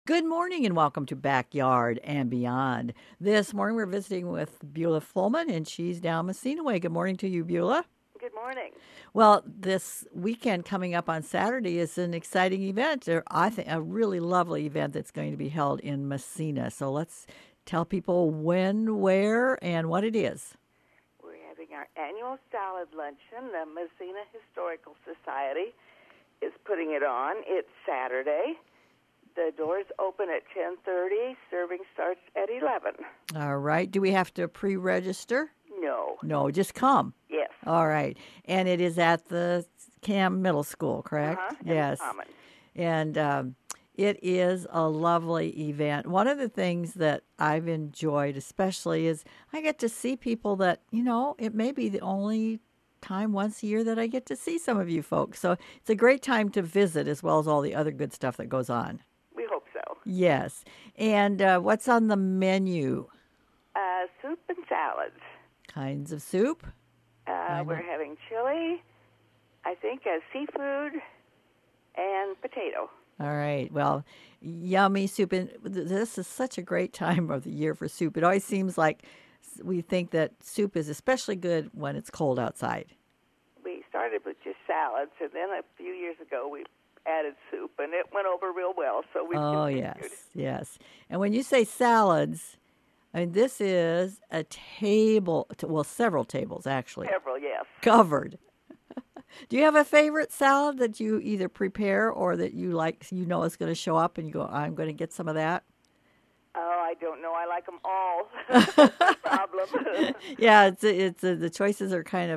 Good morning and welcome to Backyard and Beyond. This morning we're visiting with Beulah Fullman and she's down Messina Way. Good morning to you, Beulah. Good morning. Well, this weekend coming up on Saturday is an exciting event, or I think a really lovely event that's going to be held in Messina. So let's tell people when, where, and what it is. We're having our annual salad luncheon. The Messina Historical Society is putting it on. It's Saturday. The doors open at 10:30. Serving starts at 11. All right. Do we have to pre-register? No. No, just come. Yes. All right. And it is at the Cam Middle School, correct? Yes. Common. And it is a lovely event. One of the things that I've enjoyed especially is I get to see people that, it may be the only time once a year that I get to see some of you folks. So it's a great time to visit as well as all the other good stuff that goes on. We hope so. Yes. And what's on the menu? Soup and salads. Kinds of soup? We're having chili, I think, seafood, and potato. All right. Well, yummy soup. And this is such a great time of the year for soup. It always seems like we think that soup is especially good when it's cold outside. We started with just salads, and then a few years ago we added soup, and it went over real well. So we continued. Yes. And when you say salads, I mean, this is a table, well, several tables actually. Several, yes. Covered. Do you have a favorite salad that you either prepare or that you like, is going to show up and you go, I'm going to get some of that? Oh, I don't know. I like them all. That's the problem. Yeah, the choices are kind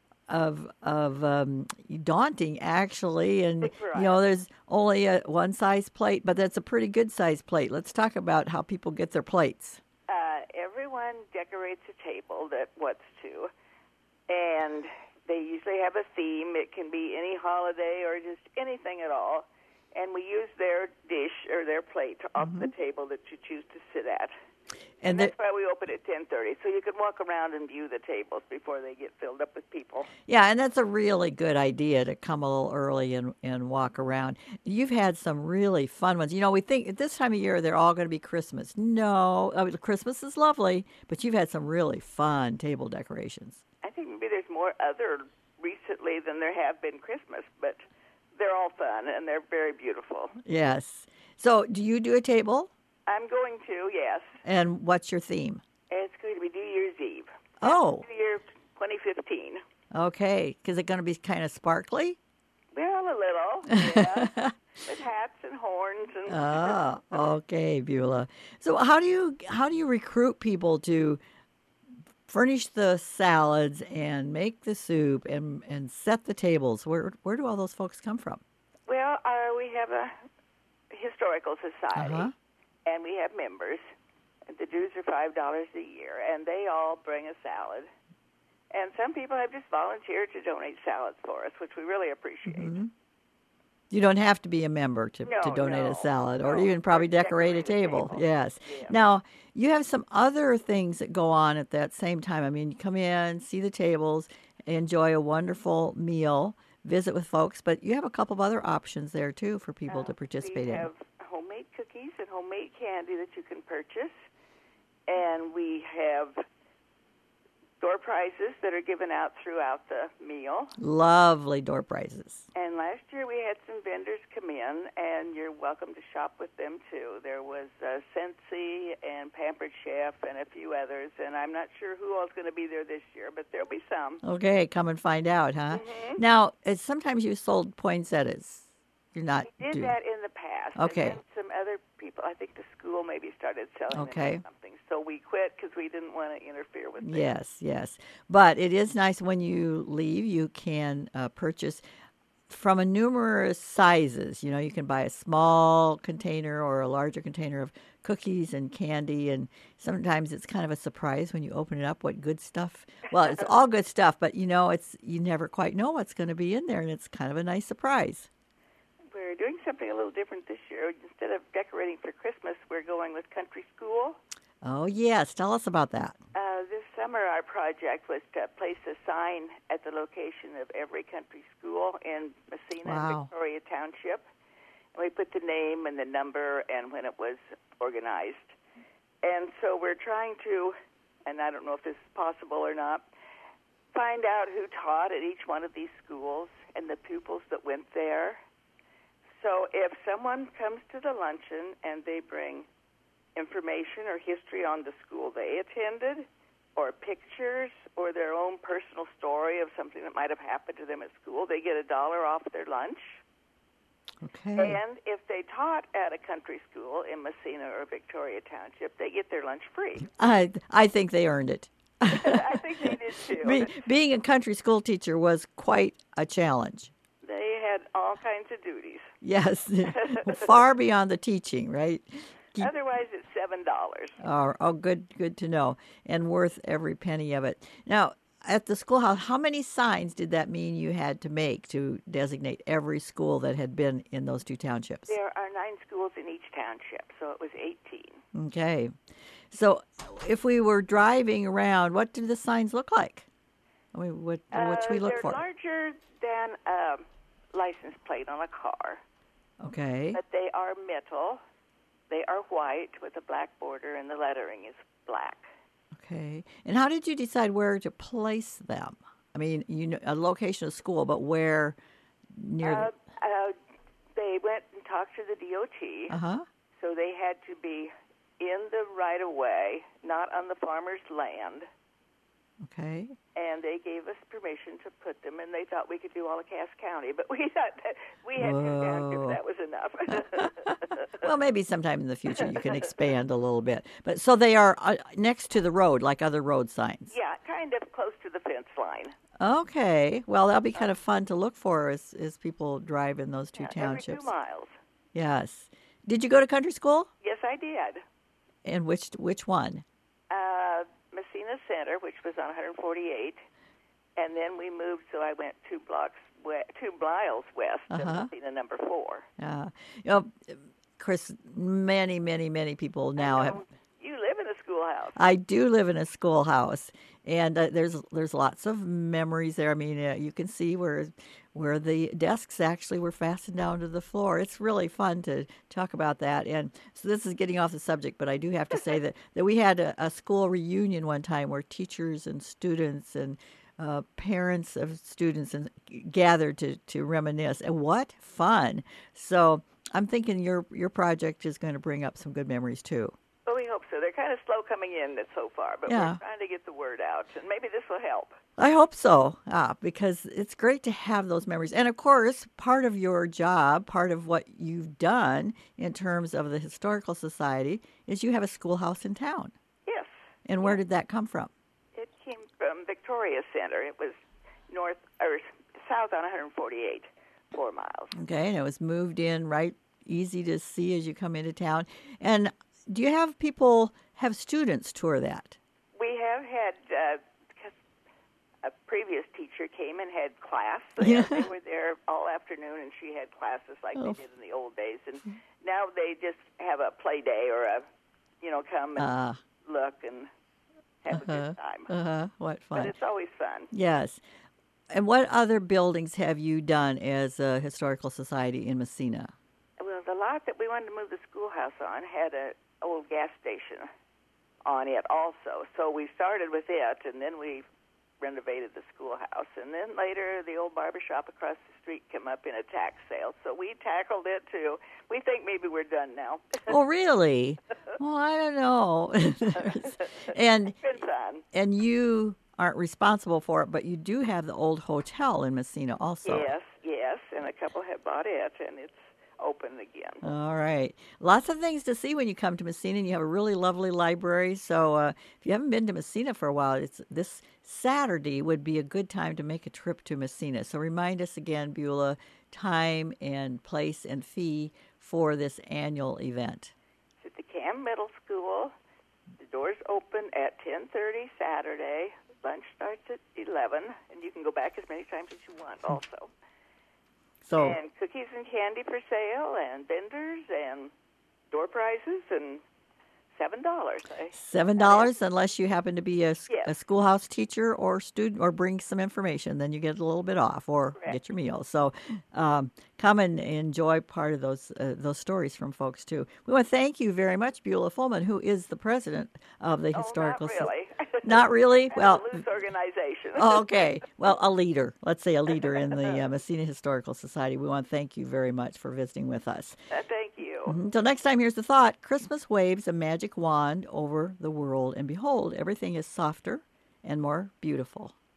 of daunting actually, and right. There's only a one size plate, but that's a pretty good size plate. Let's talk about how people get their plates. Everyone decorates a table that wants to, and they usually have a theme. It can be any holiday or just anything at all. And we use their dish or their plate off the table that you choose to sit at. And that's why we open at 10:30, so you can walk around and view the tables before they get filled up with people. Yeah, and that's a really good idea to come a little early and walk around. You've had some really fun ones. We think at this time of year they're all going to be Christmas. No, Christmas is lovely, but you've had some really fun table decorations. I think maybe there's more other recently than there have been Christmas, but they're all fun and they're very beautiful. Yes. So do you do a table? I'm going to, yes. And what's your theme? It's going to be New Year's Eve. Oh. New Year 2015. Okay. Is it going to be kind of sparkly? Well, a little, yeah. With hats and horns and. Ah, okay, Beulah. So how do you recruit people to furnish the salads and make the soup and set the tables? Where do all those folks come from? Well, we have a historical society, and we have members. The dues are $5 a year, and they all bring a salad. And some people have just volunteered to donate salads for us, which we really appreciate. Mm-hmm. You don't have to be a member to donate a salad or even probably decorate a table. Yes. Yeah. Now, you have some other things that go on at that same time. I mean, you come in, see the tables, enjoy a wonderful meal, visit with folks, but you have a couple of other options there, too, for people to participate in. We have homemade cookies and homemade candy that you can purchase, and we have door prizes that are given out throughout the meal. Lovely door prizes. And last year we had some vendors come in, and you're welcome to shop with them, too. There was Scentsy and Pampered Chef and a few others, and I'm not sure who all's going to be there this year, but there'll be some. Okay, come and find out, huh? Mm-hmm. Now, sometimes you sold poinsettias. You're not We did that in the past. Okay. And then some other people, I think the school maybe started selling them or something. So we quit because we didn't want to interfere with them. Yes. But it is nice when you leave, you can purchase from a numerous sizes. You can buy a small container or a larger container of cookies and candy, and sometimes it's kind of a surprise when you open it up what good stuff. Well, it's all good stuff, but you never quite know what's going to be in there, and it's kind of a nice surprise. We're doing something a little different this year. Instead of decorating for Christmas, we're going with country school. Oh, yes. Tell us about that. This summer, our project was to place a sign at the location of every country school in Messina and Victoria Township. And we put the name and the number and when it was organized. And so we're trying to, and I don't know if this is possible or not, find out who taught at each one of these schools and the pupils that went there. So if someone comes to the luncheon and they bring information or history on the school they attended, or pictures, or their own personal story of something that might have happened to them at school, they get $1 off their lunch. Okay. And if they taught at a country school in Massena or Victoria Township, they get their lunch free. I think they earned it. I think they did too. Being a country school teacher was quite a challenge. They had all kinds of duties. Yes, far beyond the teaching, right? Otherwise, it's $7. Oh, good to know, and worth every penny of it. Now, at the schoolhouse, how many signs did that mean you had to make to designate every school that had been in those two townships? There are 9 schools in each township, so it was 18. Okay. So if we were driving around, what do the signs look like? I mean, what should we look for? They're larger than a license plate on a car. Okay. But they are metal. They are white with a black border, and the lettering is black. Okay. And how did you decide where to place them? I mean, you know, a location of school, but where near? They went and talked to the DOT. Uh-huh. So they had to be in the right-of-way, not on the farmer's land. Okay. And they gave us permission to put them, and they thought we could do all of Cass County, but we thought that we had 2 townships, that was enough. Well, maybe sometime in the future you can expand a little bit. But so they are next to the road, like other road signs. Yeah, kind of close to the fence line. Okay. Well, that'll be kind of fun to look for as people drive in those two townships. Every 2 miles. Yes. Did you go to country school? Yes, I did. And which one? Massena Center, which was on 148, and then we moved, so I went 2 miles west to Massena number 4. You know, Chris, many people now have. You live in a schoolhouse. I do live in a schoolhouse, and there's lots of memories there. I mean, you can see where the desks actually were fastened down to the floor. It's really fun to talk about that. And so this is getting off the subject, but I do have to say that we had a school reunion one time where teachers and students and parents of students gathered to reminisce. And what fun! So I'm thinking your project is going to bring up some good memories too. Well, we hope so. They're kind of slow coming in so far, but we're trying to get the word out, and maybe this will help. I hope so, because it's great to have those memories. And, of course, part of your job, part of what you've done in terms of the Historical Society is you have a schoolhouse in town. Yes. And where did that come from? It came from Victoria Center. It was south on 148, 4 miles. Okay, and it was moved in right, easy to see as you come into town. And do you have students tour that? We have had, because a previous teacher came and had class. They were there all afternoon, and she had classes like they did in the old days. And now they just have a play day or come and look and have a good time. What fun. But it's always fun. Yes. And what other buildings have you done as a Historical Society in Massena? Well, the lot that we wanted to move the schoolhouse on had an old gas station on it also. So we started with it, and then we renovated the schoolhouse. And then later, the old barber shop across the street came up in a tax sale. So we tackled it, too. We think maybe we're done now. Oh, really? Well, I don't know. And it's been fun. And you aren't responsible for it, but you do have the old hotel in Massena also. Yes, and a couple have bought it, and it's open again. All right. Lots of things to see when you come to Massena, and you have a really lovely library. So if you haven't been to Massena for a while, this Saturday would be a good time to make a trip to Massena. So remind us again, Beulah, time and place and fee for this annual event. It's at the Cam Middle School. The doors open at 10:30 Saturday. Lunch starts at 11, and you can go back as many times as you want also. And cookies and candy for sale, and vendors, and door prizes, and $7. $7 unless you happen to be a Yes. schoolhouse teacher or student or bring some information. Then you get a little bit off or Correct. get your meal. So come and enjoy part of those stories from folks, too. We want to thank you very much, Beulah Fullman, who is the president of the Historical Not really. Not really? Well, a loose organization. Okay. Well, a leader. Let's say a leader in the Massena Historical Society. We want to thank you very much for visiting with us. Thank you. Until next time, here's the thought. Christmas waves a magic wand over the world, and behold, everything is softer and more beautiful.